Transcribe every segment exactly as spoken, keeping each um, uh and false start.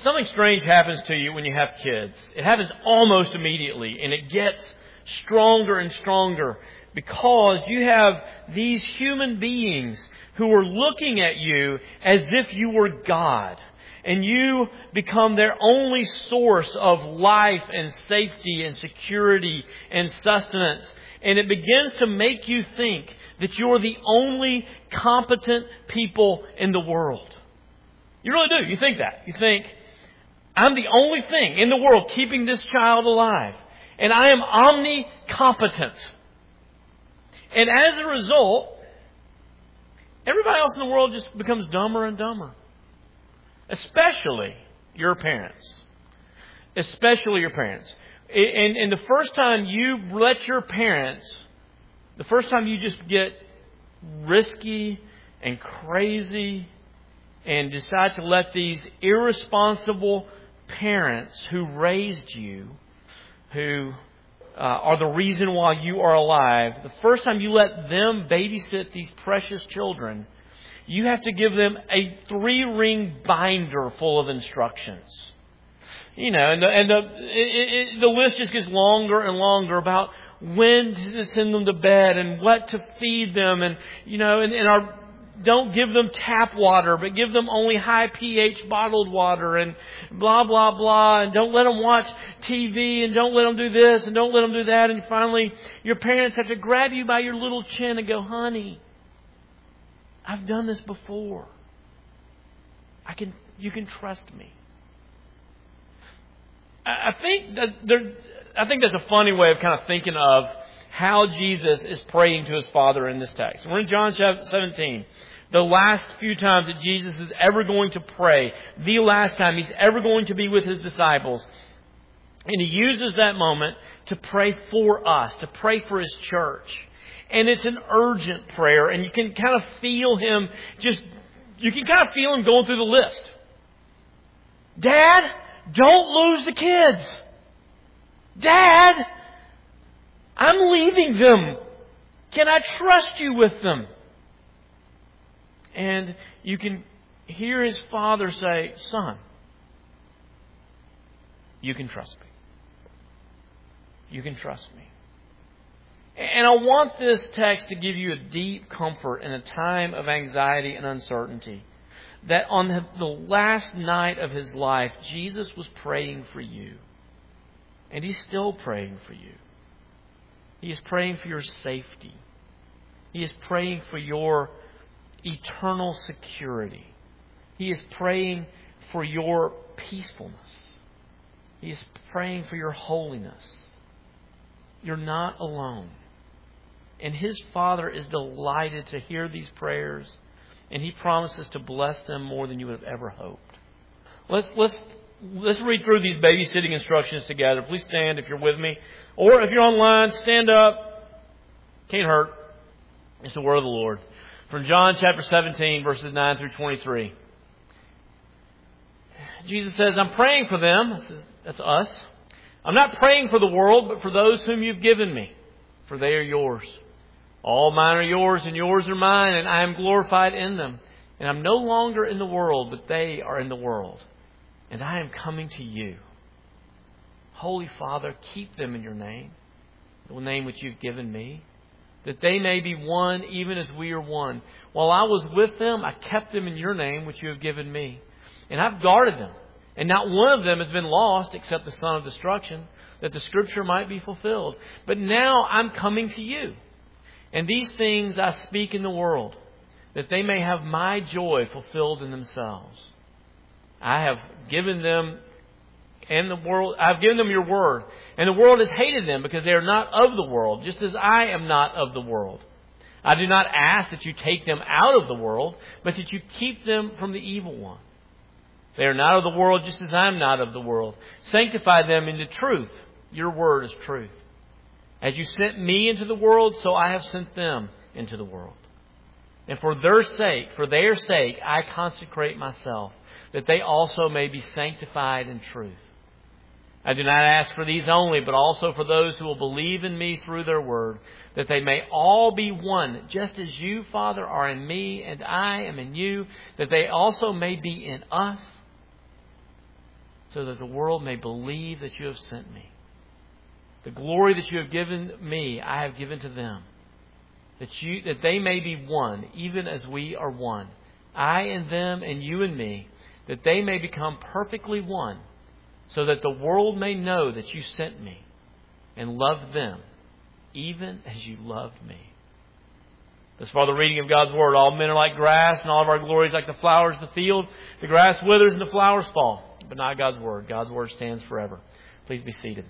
Something strange happens to you when you have kids. It happens almost immediately, and it gets stronger and stronger because you have these human beings who are looking at you as if you were God. And you become their only source of life and safety and security and sustenance. And it begins to make you think that you're the only competent people in the world. You really do. You think that. You think, I'm the only thing in the world keeping this child alive. And I am omnicompetent. And as a result, everybody else in the world just becomes dumber and dumber. Especially your parents. Especially your parents. And, and the first time you let your parents, the first time you just get risky and crazy and decide to let these irresponsible parents who raised you, who uh, are the reason why you are alive, the first time you let them babysit these precious children, you have to give them a three-ring binder full of instructions. You know, and the, and the, it, it, the list just gets longer and longer about when to send them to bed and what to feed them. And, you know, and, and our, don't give them tap water, but give them only high pH bottled water and blah, blah, blah. And don't let them watch T V and don't let them do this and don't let them do that. And finally, your parents have to grab you by your little chin and go, honey, I've done this before. I can, you can trust me. I think that there, I think that's a funny way of kind of thinking of how Jesus is praying to His Father in this text. We're in John seventeen. The last few times that Jesus is ever going to pray. The last time He's ever going to be with His disciples. And He uses that moment to pray for us, to pray for His church. And it's an urgent prayer. And you can kind of feel Him just, you can kind of feel Him going through the list. Dad, don't lose the kids. Dad, I'm leaving them. Can I trust you with them? And you can hear His Father say, son, you can trust me. You can trust me. And I want this text to give you a deep comfort in a time of anxiety and uncertainty. That on the, the last night of His life, Jesus was praying for you. And He's still praying for you. He is praying for your safety. He is praying for your eternal security. He is praying for your peacefulness. He is praying for your holiness. You're not alone. And His Father is delighted to hear these prayers. And He promises to bless them more than you would have ever hoped. Let's let's let's read through these babysitting instructions together. Please stand if you're with me. Or if you're online, stand up. Can't hurt. It's the word of the Lord. From John chapter seventeen, verses nine through twenty-three. Jesus says, I'm praying for them. That's us. I'm not praying for the world, but for those whom you've given me. For they are yours. All mine are yours, and yours are mine, and I am glorified in them. And I'm no longer in the world, but they are in the world. And I am coming to you. Holy Father, keep them in your name, the name which you've given me, that they may be one even as we are one. While I was with them, I kept them in your name which you have given me. And I've guarded them. And not one of them has been lost except the son of destruction, that the scripture might be fulfilled. But now I'm coming to you. And these things I speak in the world, that they may have my joy fulfilled in themselves. I have given them and the world, I've given them your word. And the world has hated them because they are not of the world, just as I am not of the world. I do not ask that you take them out of the world, but that you keep them from the evil one. They are not of the world, just as I am not of the world. Sanctify them in the truth. Your word is truth. As you sent me into the world, so I have sent them into the world. And for their sake, for their sake, I consecrate myself, that they also may be sanctified in truth. I do not ask for these only, but also for those who will believe in me through their word, that they may all be one, just as you, Father, are in me and I am in you, that they also may be in us, so that the world may believe that you have sent me. The glory that you have given me, I have given to them, that you that they may be one, even as we are one. I and them and you and me, that they may become perfectly one, so that the world may know that you sent me and loved them, even as you loved me. Thus far the reading of God's Word. All men are like grass, and all of our glory is like the flowers of the field. The grass withers and the flowers fall, but not God's Word. God's Word stands forever. Please be seated.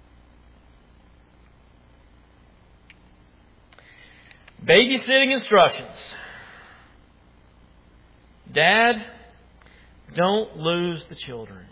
Babysitting instructions. Dad, don't lose the children.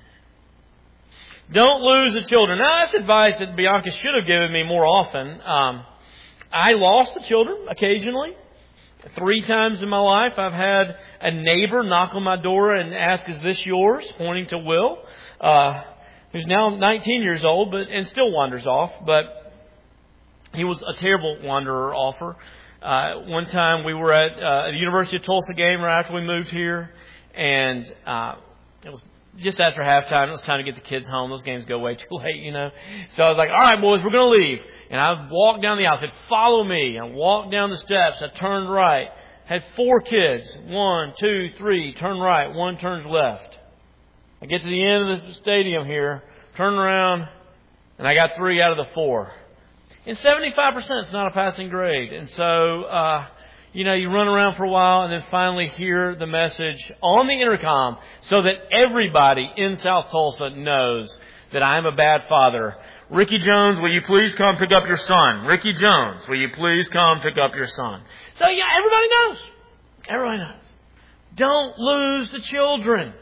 Don't lose the children. Now, that's advice that Bianca should have given me more often. Um, I lost the children occasionally. Three times in my life, I've had a neighbor knock on my door and ask, "Is this yours?" pointing to Will, uh, who's now nineteen years old, but and still wanders off. But he was a terrible wanderer offer. Uh, one time we were at uh, the University of Tulsa game right after we moved here, and uh, it was just after halftime. It was time to get the kids home. Those games go way too late, you know. So I was like, "All right, boys, we're going to leave." And I walked down the aisle. I said, "Follow me." I walked down the steps. I turned right. Had four kids. One, two, three. Turn right. One turns left. I get to the end of the stadium here. Turn around. And I got three out of the four. And seventy-five percent is not a passing grade. And so, uh, you know, you run around for a while and then finally hear the message on the intercom so that everybody in South Tulsa knows that I am a bad father. "Ricky Jones, will you please come pick up your son? Ricky Jones, will you please come pick up your son?" So, yeah, everybody knows. Everybody knows. Don't lose the children.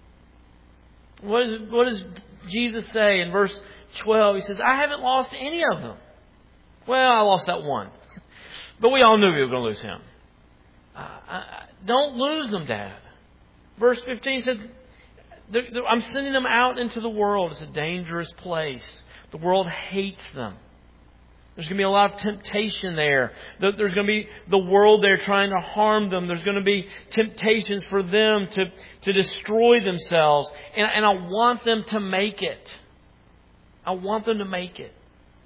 What, is, what does Jesus say in verse twelve? He says, "I haven't lost any of them." Well, I lost that one. But we all knew we were going to lose him. Uh, I, don't lose them, Dad. Verse fifteen said, they're, they're, I'm sending them out into the world. It's a dangerous place. The world hates them. There's going to be a lot of temptation there. There's going to be the world there trying to harm them. There's going to be temptations for them to, to destroy themselves. And, and I want them to make it. I want them to make it.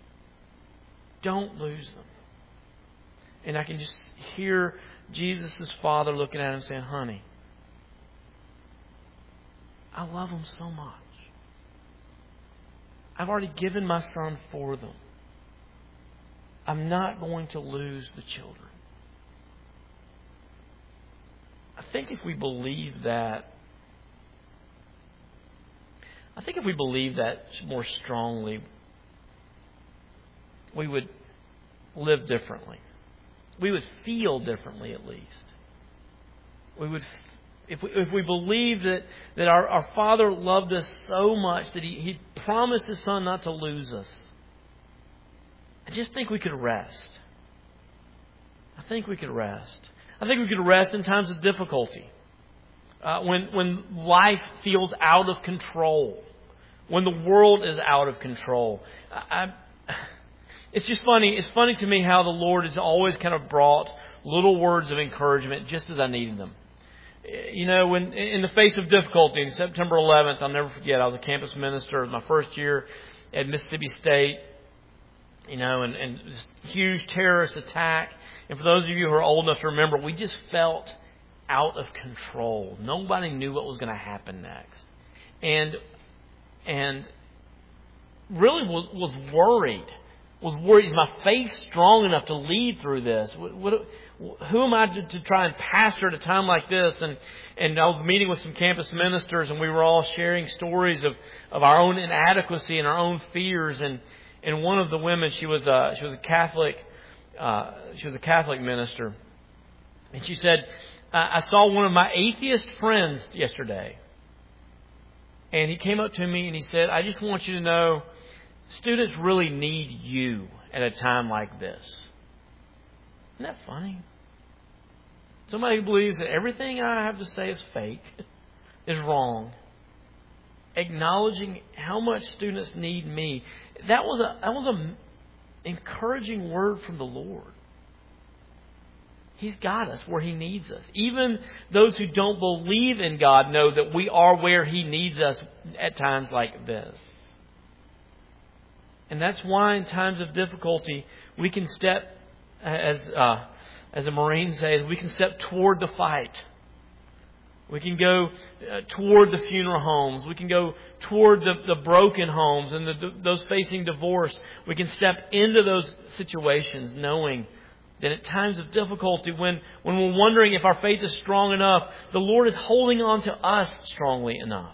Don't lose them. And I can just hear Jesus' father looking at him saying, "Honey, I love them so much. I've already given my son for them. I'm not going to lose the children." I think if we believe that, I think if we believe that more strongly, we would live differently. We would feel differently, at least. We would, if we, if we believe that, that our, our Father loved us so much that He, he promised His Son not to lose us, I just think we could rest. I think we could rest. I think we could rest in times of difficulty. Uh, when, when life feels out of control. When the world is out of control. I, I, it's just funny. It's funny to me how the Lord has always kind of brought little words of encouragement just as I needed them. You know, when in the face of difficulty, on September eleventh, I'll never forget, I was a campus minister. It was my first year at Mississippi State. You know, and, and this huge terrorist attack. And for those of you who are old enough to remember, we just felt out of control. Nobody knew what was going to happen next. And and really was, was worried. Was worried, is my faith strong enough to lead through this? What, what, who am I to, to try and pastor at a time like this? And and I was meeting with some campus ministers, and we were all sharing stories of, of our own inadequacy and our own fears. And and one of the women, she was a she was a Catholic, uh, she was a Catholic minister, and she said, I, I saw one of my atheist friends yesterday, and he came up to me and he said, "I just want you to know, students really need you at a time like this." Isn't that funny? Somebody who believes that everything I have to say is fake, is wrong. Acknowledging how much students need me. That was a that was a encouraging word from the Lord. He's got us where He needs us. Even those who don't believe in God know that we are where He needs us at times like this. And that's why in times of difficulty, we can step, as uh, as a Marine says, we can step toward the fight. We can go uh, toward the funeral homes. We can go toward the, the broken homes and the, the, those facing divorce. We can step into those situations knowing that at times of difficulty, when, when we're wondering if our faith is strong enough, the Lord is holding on to us strongly enough.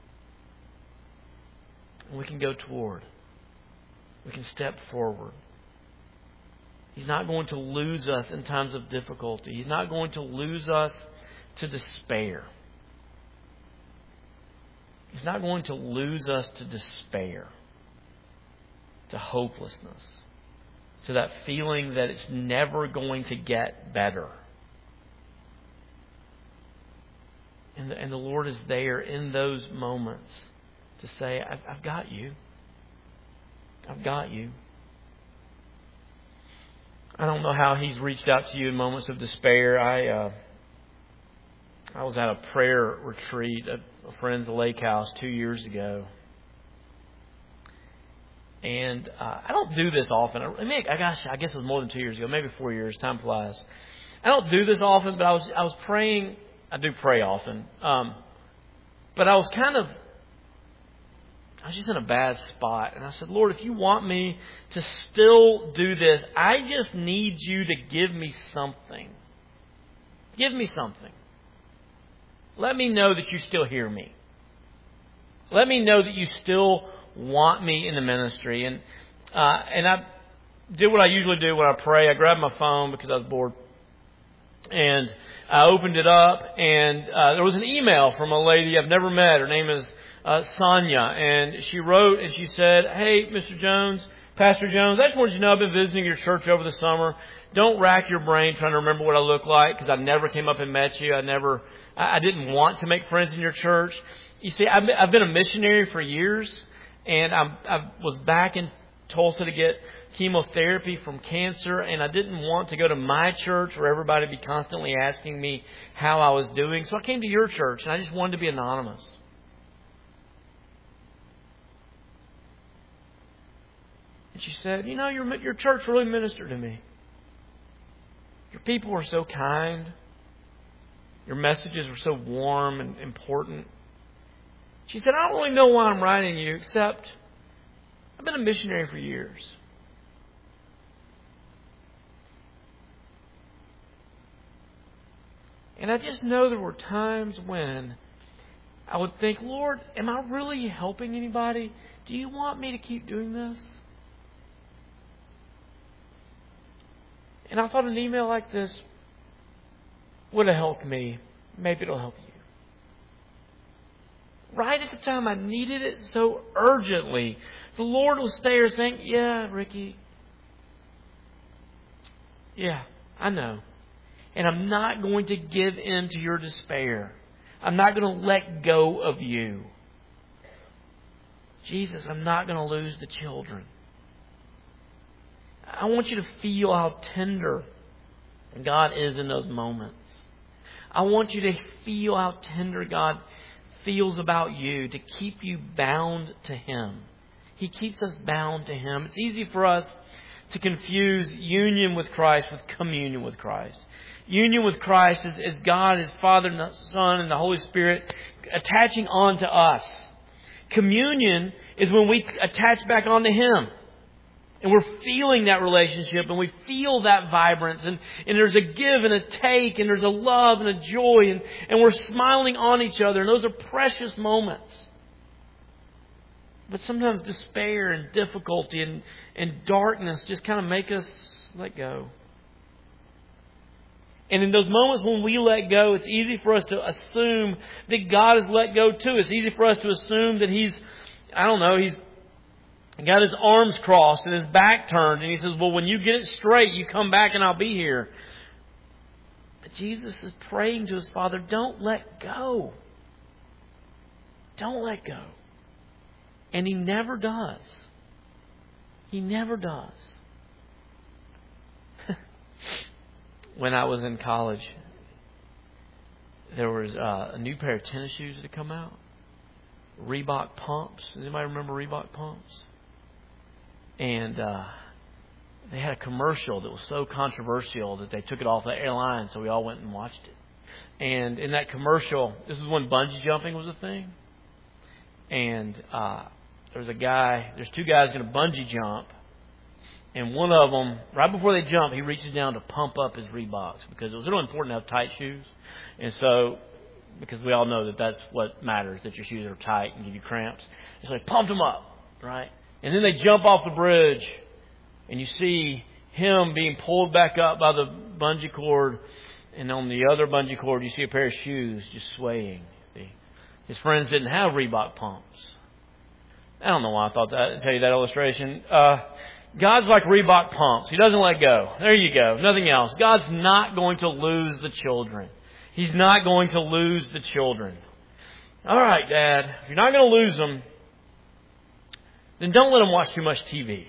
And we can go toward. We can step forward. He's not going to lose us in times of difficulty. He's not going to lose us to despair. He's not going to lose us to despair, to hopelessness, to that feeling that it's never going to get better. And the, and the Lord is there in those moments to say, I've, I've got you. I've got you. I don't know how He's reached out to you in moments of despair. I uh, I was at a prayer retreat at a friend's lake house two years ago. And uh, I don't do this often. I mean, I gosh, I guess it was more than two years ago, maybe four years. Time flies. I don't do this often, but I was I was praying. I do pray often, um, but I was kind of I was just in a bad spot, and I said, Lord, if you want me to still do this, I just need you to give me something. Give me something. Let me know that you still hear me. Let me know that you still want me in the ministry. And uh, and I did what I usually do when I pray. I grabbed my phone because I was bored. And I opened it up, and uh, there was an email from a lady I've never met. Her name is uh, Sonia. And she wrote and she said, hey, Mister Jones, Pastor Jones, I just wanted you to know I've been visiting your church over the summer. Don't rack your brain trying to remember what I look like, because I never came up and met you. I never... I didn't want to make friends in your church. You see, I've been, I've been a missionary for years, and I'm, I was back in Tulsa to get chemotherapy from cancer, and I didn't want to go to my church where everybody would be constantly asking me how I was doing. So I came to your church, and I just wanted to be anonymous. And she said, you know, your, your church really ministered to me. Your people were so kind. Your messages were so warm and important. She said, I don't really know why I'm writing you, except I've been a missionary for years. And I just know there were times when I would think, Lord, am I really helping anybody? Do you want me to keep doing this? And I thought an email like this would have helped me. Maybe it'll help you. Right at the time I needed it so urgently, the Lord was there saying, yeah, Ricky. Yeah, I know. And I'm not going to give in to your despair. I'm not going to let go of you. Jesus, I'm not going to lose the children. I want you to feel how tender God is in those moments. I want you to feel how tender God feels about you, to keep you bound to Him. He keeps us bound to Him. It's easy for us to confuse union with Christ with communion with Christ. Union with Christ is, is God, His Father, and the Son, and the Holy Spirit attaching on to us. Communion is when we attach back onto Him. And we're feeling that relationship, and we feel that vibrance, and, and there's a give and a take, and there's a love and a joy, and, and we're smiling on each other, and those are precious moments. But sometimes despair and difficulty and, and darkness just kind of make us let go. And in those moments when we let go, it's easy for us to assume that God has let go too. It's easy for us to assume that He's, I don't know, He's got His arms crossed and His back turned. And He says, well, when you get it straight, you come back and I'll be here. But Jesus is praying to His Father, don't let go. Don't let go. And He never does. He never does. when I was in college, there was uh, a new pair of tennis shoes that had come out. Reebok pumps. Does anybody remember Reebok pumps? And uh, they had a commercial that was so controversial that they took it off the airline, so we all went and watched it. And in that commercial, this is when bungee jumping was a thing. And uh, there was a guy, there's two guys going to bungee jump. And one of them, right before they jump, he reaches down to pump up his Reeboks because it was really important to have tight shoes. And so, because we all know that that's what matters, that your shoes are tight and give you cramps. And so he pumped them up, right? And then they jump off the bridge, and you see him being pulled back up by the bungee cord. And on the other bungee cord, you see a pair of shoes just swaying. See? His friends didn't have Reebok pumps. I don't know why I thought that, to tell you that illustration. Uh, God's like Reebok pumps. He doesn't let go. There you go. Nothing else. God's not going to lose the children. He's not going to lose the children. All right, Dad. If you're not going to lose them, then don't let them watch too much T V.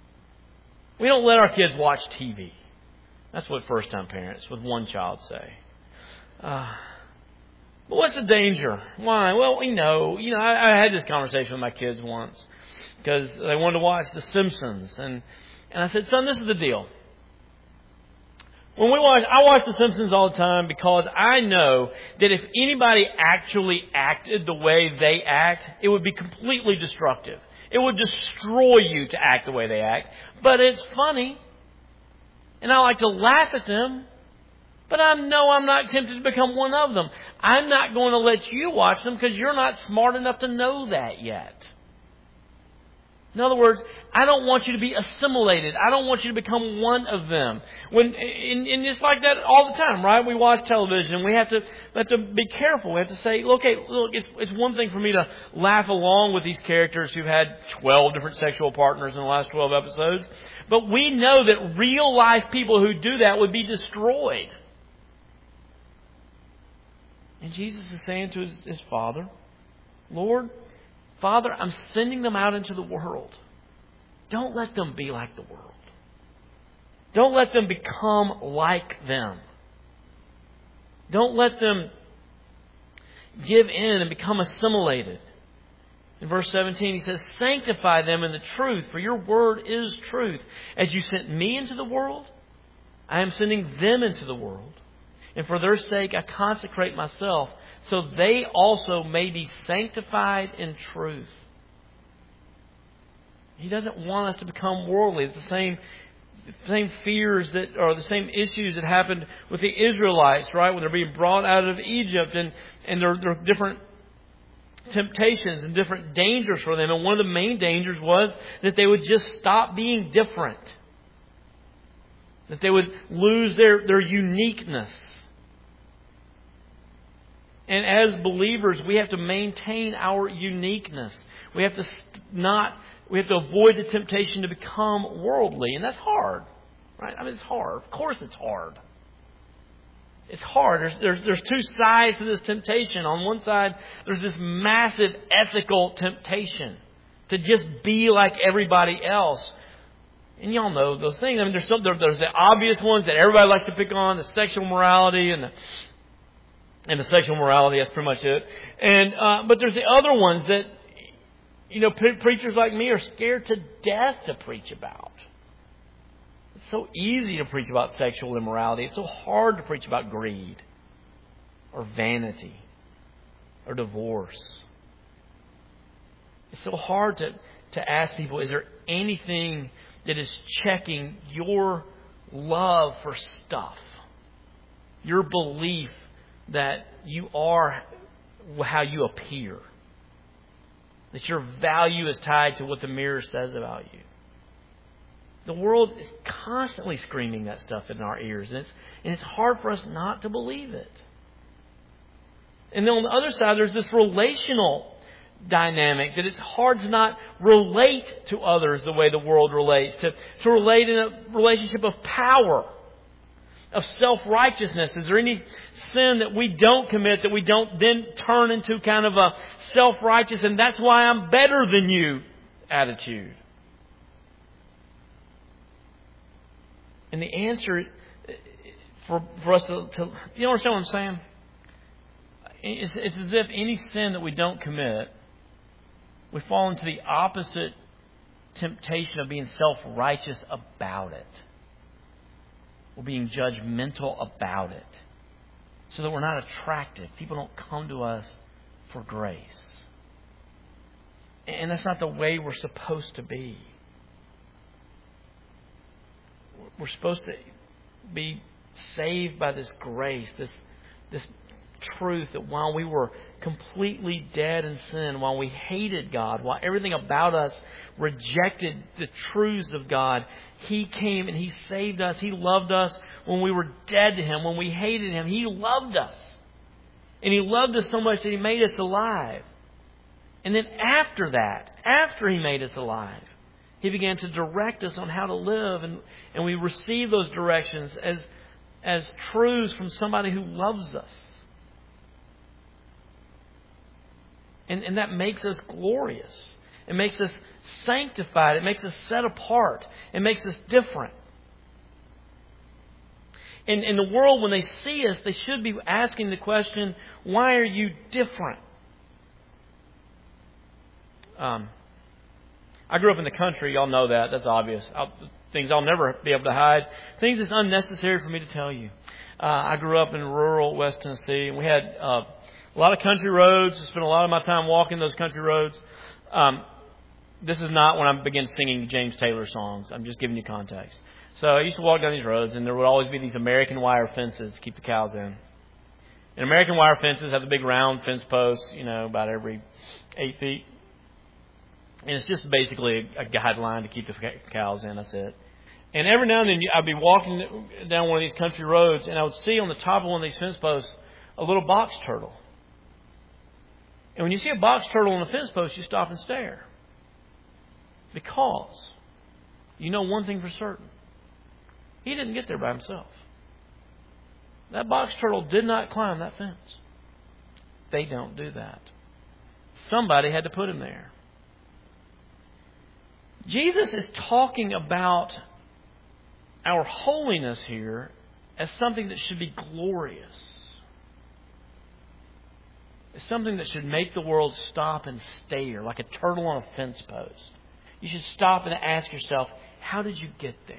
We don't let our kids watch T V. That's what first-time parents with one child say. Uh, but what's the danger? Why? Well, we know. You know, I, I had this conversation with my kids once because they wanted to watch The Simpsons, and and I said, "Son, this is the deal. When we watch, I watch The Simpsons all the time because I know that if anybody actually acted the way they act, it would be completely destructive. It would destroy you to act the way they act. But it's funny. And I like to laugh at them. But I know I'm not tempted to become one of them. I'm not going to let you watch them because you're not smart enough to know that yet. In other words, I don't want you to be assimilated. I don't want you to become one of them. When and, and it's like that all the time, right? We watch television. We have to we have to be careful. We have to say, okay, look, it's, it's one thing for me to laugh along with these characters who've had twelve different sexual partners in the last twelve episodes. But we know that real life people who do that would be destroyed. And Jesus is saying to his, his Father, Lord, Father, I'm sending them out into the world. Don't let them be like the world. Don't let them become like them. Don't let them give in and become assimilated. In verse seventeen, he says, sanctify them in the truth, for your word is truth. As you sent me into the world, I am sending them into the world. And for their sake, I consecrate myself, so they also may be sanctified in truth. He doesn't want us to become worldly. It's the same, same fears that, or the same issues that happened with the Israelites, right? When they're being brought out of Egypt, and, and there, there are different temptations and different dangers for them. And one of the main dangers was that they would just stop being different. That they would lose their, their uniqueness. And as believers, we have to maintain our uniqueness. We have to not, we have to avoid the temptation to become worldly. And that's hard, right? I mean, it's hard. Of course it's hard. It's hard. There's, there's, there's two sides to this temptation. On one side, there's this massive ethical temptation to just be like everybody else. And y'all know those things. I mean, there's some, there, there's the obvious ones that everybody likes to pick on, the sexual morality and the And the sexual morality, that's pretty much it. And uh, but there's the other ones that, you know, pre- preachers like me are scared to death to preach about. It's so easy to preach about sexual immorality. It's so hard to preach about greed or vanity or divorce. It's so hard to, to ask people, is there anything that is checking your love for stuff? Your belief that you are how you appear. That your value is tied to what the mirror says about you. The world is constantly screaming that stuff in our ears. And it's, and it's hard for us not to believe it. And then on the other side, there's this relational dynamic that it's hard to not relate to others the way the world relates. To, to relate in a relationship of power. Of self-righteousness. Is there any sin that we don't commit that we don't then turn into kind of a self-righteous and that's why I'm better than you attitude? And the answer for for us to, to you understand what I'm saying? It's, it's as if any sin that we don't commit, we fall into the opposite temptation of being self-righteous about it. We're being judgmental about it. So that we're not attractive. People don't come to us for grace. And that's not the way we're supposed to be. We're supposed to be saved by this grace, this, this truth that while we were completely dead in sin, while we hated God, while everything about us rejected the truths of God, He came and He saved us. He loved us when we were dead to Him, when we hated Him. He loved us. And He loved us so much that He made us alive. And then after that, after He made us alive, He began to direct us on how to live. And, and we receive those directions as, as truths from somebody who loves us. And, and that makes us glorious. It makes us sanctified. It makes us set apart. It makes us different. In, in the world, when they see us, they should be asking the question, why are you different? Um, I grew up in the country. Y'all know that. That's obvious. I'll, things I'll never be able to hide. Things that's unnecessary for me to tell you. Uh, I grew up in rural West Tennessee, and we had uh, a lot of country roads. I spent a lot of my time walking those country roads. Um, this is not when I began singing James Taylor songs. I'm just giving you context. So I used to walk down these roads, and there would always be these American wire fences to keep the cows in. And American wire fences have the big round fence posts, you know, about every eight feet. And it's just basically a, a guideline to keep the cows in. That's it. And every now and then I'd be walking down one of these country roads, and I would see on the top of one of these fence posts a little box turtle. And when you see a box turtle on a fence post, you stop and stare. Because you know one thing for certain. He didn't get there by himself. That box turtle did not climb that fence. They don't do that. Somebody had to put him there. Jesus is talking about our holiness here as something that should be glorious. It's something that should make the world stop and stare, like a turtle on a fence post. You should stop and ask yourself, how did you get there?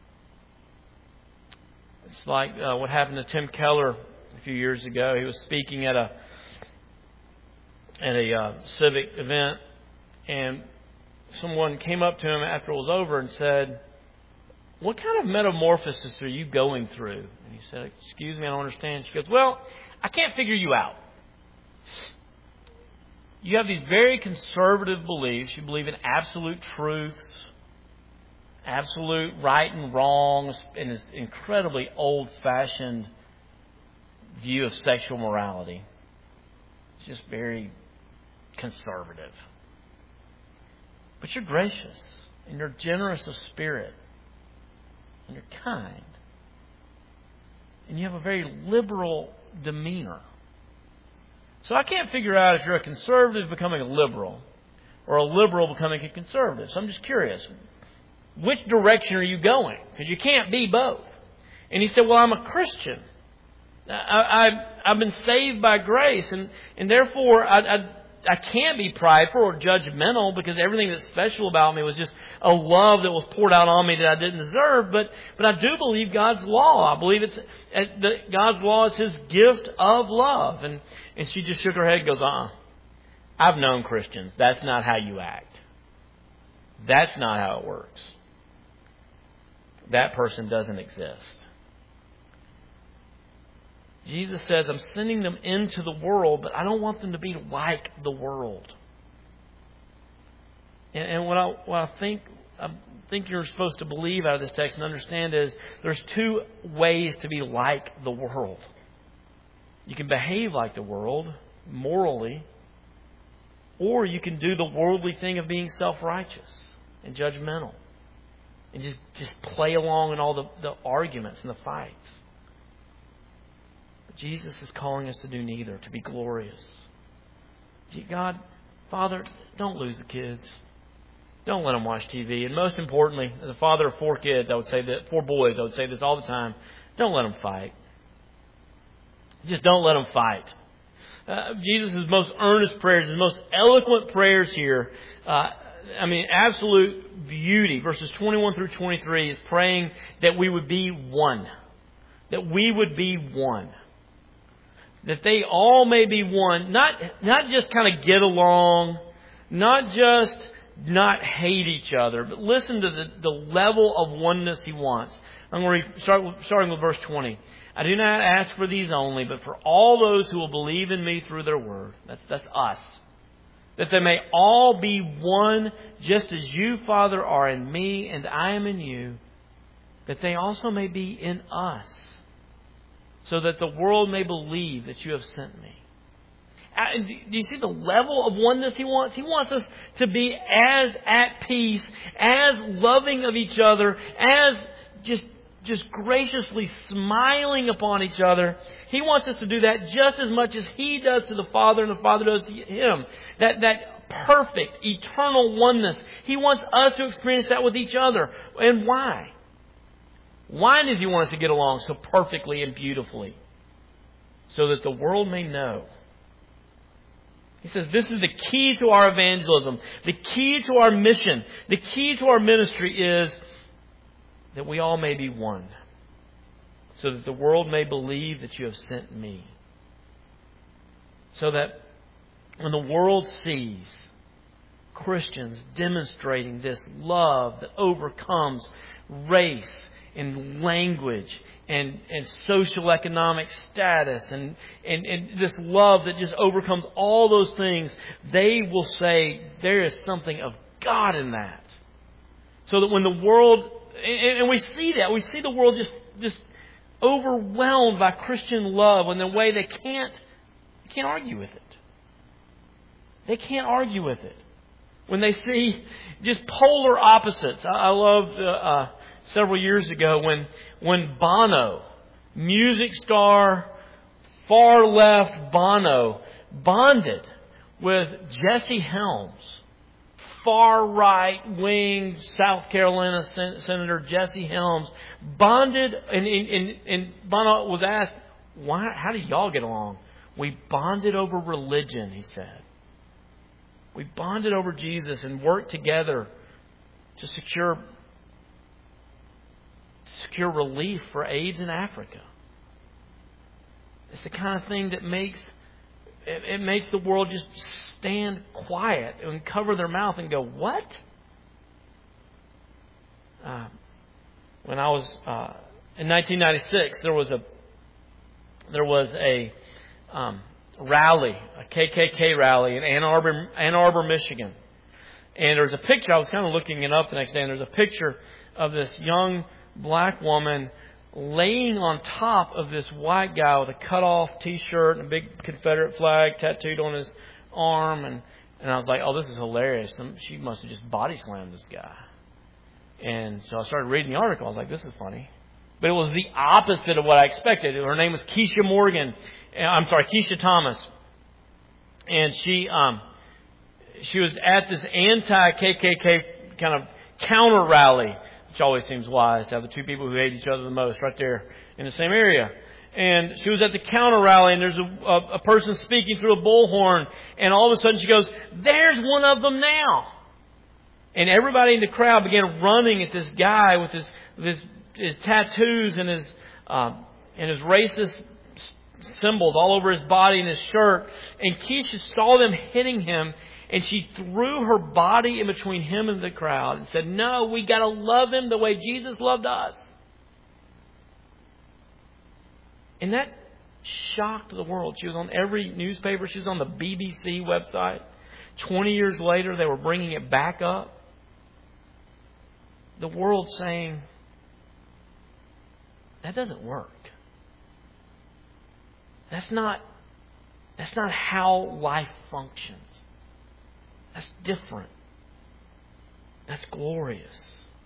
It's like uh, what happened to Tim Keller a few years ago. He was speaking at a at a uh, civic event, and someone came up to him after it was over and said, "What kind of metamorphosis are you going through?" And he said, "Excuse me, I don't understand." She goes, "Well, I can't figure you out. You have these very conservative beliefs. You believe in absolute truths, absolute right and wrong, and this incredibly old-fashioned view of sexual morality. It's just very conservative. But you're gracious, and you're generous of spirit, and you're kind, and you have a very liberal demeanor. So I can't figure out if you're a conservative becoming a liberal or a liberal becoming a conservative. So I'm just curious, which direction are you going? Because you can't be both." And he said, "Well, I'm a Christian. I, I, I've been saved by grace, and, and therefore I, I, I can't be prideful or judgmental because everything that's special about me was just a love that was poured out on me that I didn't deserve. But but I do believe God's law. I believe it's that God's law is His gift of love." And and she just shook her head and goes, "Uh-uh. I've known Christians. That's not how you act. That's not how it works. That person doesn't exist." Jesus says, "I'm sending them into the world, but I don't want them to be like the world." And, and what I what I think I think you're supposed to believe out of this text and understand is there's two ways to be like the world. You can behave like the world morally, or you can do the worldly thing of being self-righteous and judgmental and just, just play along in all the, the arguments and the fights. But Jesus is calling us to do neither, to be glorious. God, Father, don't lose the kids. Don't let them watch T V. And most importantly, as a father of four kids, I would say that, four boys, I would say this all the time. Don't let them fight. Just don't let them fight. Uh, Jesus' most earnest prayers, his most eloquent prayers here, uh, I mean, absolute beauty. Verses twenty-one through twenty-three is praying that we would be one. That we would be one. That they all may be one. Not, not just kind of get along. Not just not hate each other. But listen to the, the level of oneness he wants. I'm going to start with, starting with verse twenty. I do not ask for these only, but for all those who will believe in me through their word. That's, that's us. That they may all be one, just as you, Father, are in me and I am in you. That they also may be in us, so that the world may believe that you have sent me. Do you see the level of oneness he wants? He wants us to be as at peace, as loving of each other, as just, just graciously smiling upon each other. He wants us to do that just as much as He does to the Father and the Father does to Him. That, that perfect, eternal oneness. He wants us to experience that with each other. And why? Why does He want us to get along so perfectly and beautifully? So that the world may know. He says this is the key to our evangelism. The key to our mission. The key to our ministry is that we all may be one. So that the world may believe that you have sent me. So that when the world sees Christians demonstrating this love that overcomes race and language and, and social economic status and, and, and this love that just overcomes all those things, they will say there is something of God in that. So that when the world, and, and we see that, we see the world just, just overwhelmed by Christian love in a way they can't, they can't argue with it. They can't argue with it. When they see just polar opposites. I, I love uh, uh, several years ago when when Bono, music star, far left Bono, bonded with Jesse Helms, far right wing South Carolina Sen- Senator Jesse Helms, bonded, and, and, and Bono was asked, "Why? How do y'all get along?" "We bonded over religion," he said. We bonded over Jesus and worked together to secure secure relief for AIDS in Africa. It's the kind of thing that makes it, it makes the world just stand quiet and cover their mouth and go, "What?" Uh, when I was uh, in nineteen ninety-six, there was a there was a um, rally, a K K K rally in Ann Arbor, Ann Arbor, Michigan. And there's a picture, I was kind of looking it up the next day, and there's a picture of this young black woman laying on top of this white guy with a cut-off T-shirt and a big Confederate flag tattooed on his arm. And, and I was like, oh, this is hilarious. Some, she must have just body slammed this guy. And so I started reading the article. I was like, this is funny. But it was the opposite of what I expected. Her name was Keisha Morgan. I'm sorry, Keisha Thomas. And she um, she was at this anti-K K K kind of counter rally, which always seems wise to have the two people who hate each other the most right there in the same area. And she was at the counter rally, and there's a, a, a person speaking through a bullhorn, and all of a sudden she goes, "There's one of them now." And everybody in the crowd began running at this guy with his his, his tattoos and his um, and his racist symbols all over his body and his shirt. And Keisha saw them hitting him, and she threw her body in between him and the crowd and said, "No, we got to love him the way Jesus loved us." And that shocked the world. She was on every newspaper. She was on the B B C website. Twenty years later, they were bringing it back up. The world saying, that doesn't work. That's not, that's not how life functions. That's different. That's glorious.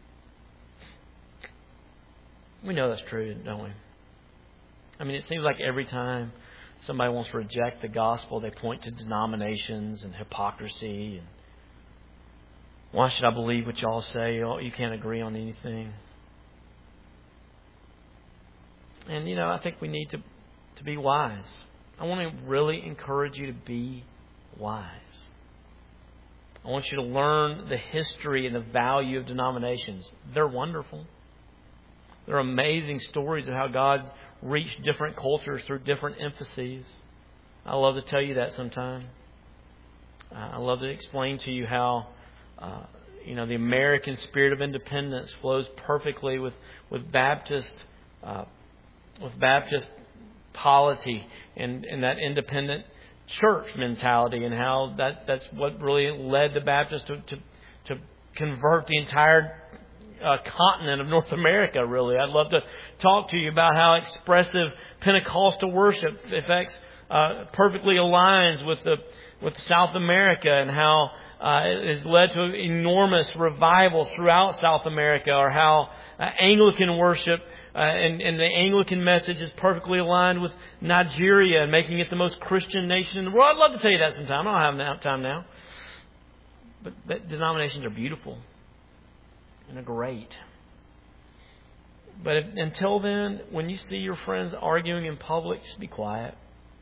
We know that's true, don't we? I mean, it seems like every time somebody wants to reject the gospel, they point to denominations and hypocrisy. And why should I believe what y'all say? You can't agree on anything. And, you know, I think we need to, to be wise. I want to really encourage you to be wise. I want you to learn the history and the value of denominations. They're wonderful. They're amazing stories of how God reached different cultures through different emphases. I love to tell you that sometime. Uh, I love to explain to you how uh, you know the American spirit of independence flows perfectly with with Baptist uh, with Baptist polity and, and that independent church mentality, and how that that's what really led the Baptists to to, to convert the entire Uh, continent of North America, really. I'd love to talk to you about how expressive Pentecostal worship affects, uh, perfectly aligns with the with South America, and how uh, it has led to enormous revivals throughout South America, or how uh, Anglican worship uh, and, and the Anglican message is perfectly aligned with Nigeria and making it the most Christian nation in the world. I'd love to tell you that sometime. I don't have time now. But, but denominations are beautiful. And are great. But if, until then, when you see your friends arguing in public, just be quiet.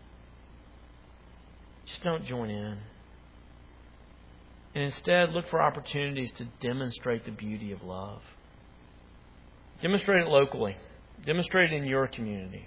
Just don't join in. And instead, look for opportunities to demonstrate the beauty of love. Demonstrate it locally. Demonstrate it in your community.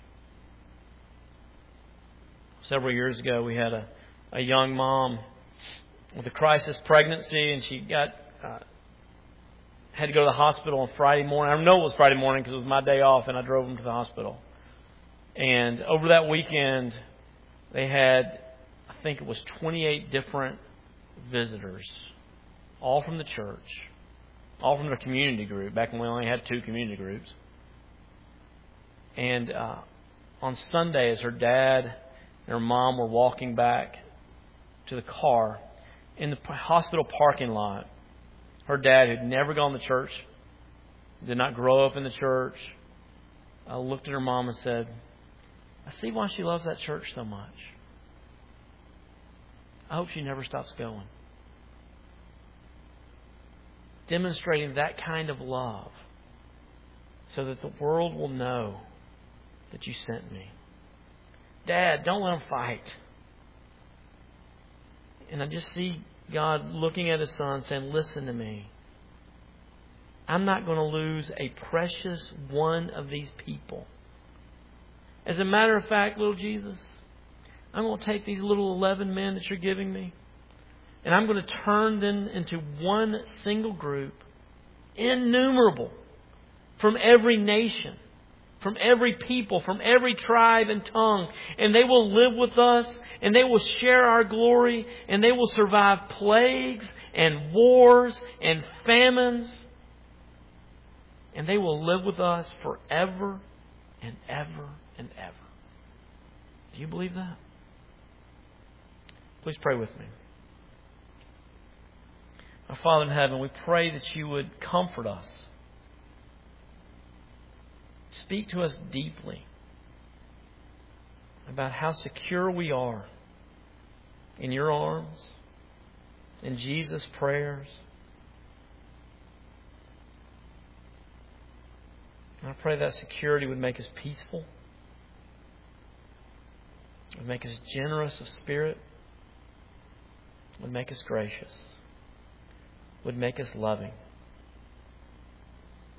Several years ago, we had a, a young mom with a crisis pregnancy, and she got... Uh, had to go to the hospital on Friday morning. I know it was Friday morning because it was my day off, and I drove them to the hospital. And over that weekend, they had, I think it was twenty-eight different visitors, all from the church, all from their community group, back when we only had two community groups. And uh, on Sunday, as her dad and her mom were walking back to the car, in the hospital parking lot, her dad, who'd never gone to church, did not grow up in the church, uh, looked at her mom and said, "I see why she loves that church so much. I hope she never stops going." Demonstrating that kind of love so that the world will know that you sent me. Dad, don't let them fight. And I just see God looking at His Son saying, "Listen to me. I'm not going to lose a precious one of these people. As a matter of fact, little Jesus, I'm going to take these little eleven men that you're giving me, and I'm going to turn them into one single group, innumerable, from every nation, from every people, from every tribe and tongue. And they will live with us, and they will share our glory, and they will survive plagues and wars and famines. And they will live with us forever and ever and ever." Do you believe that? Please pray with me. Our Father in heaven, we pray that you would comfort us. Speak to us deeply about how secure we are in your arms, in Jesus' prayers. And I pray that security would make us peaceful, would make us generous of spirit, would make us gracious, would make us loving.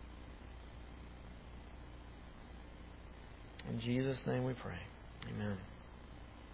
In Jesus' name we pray. Amen.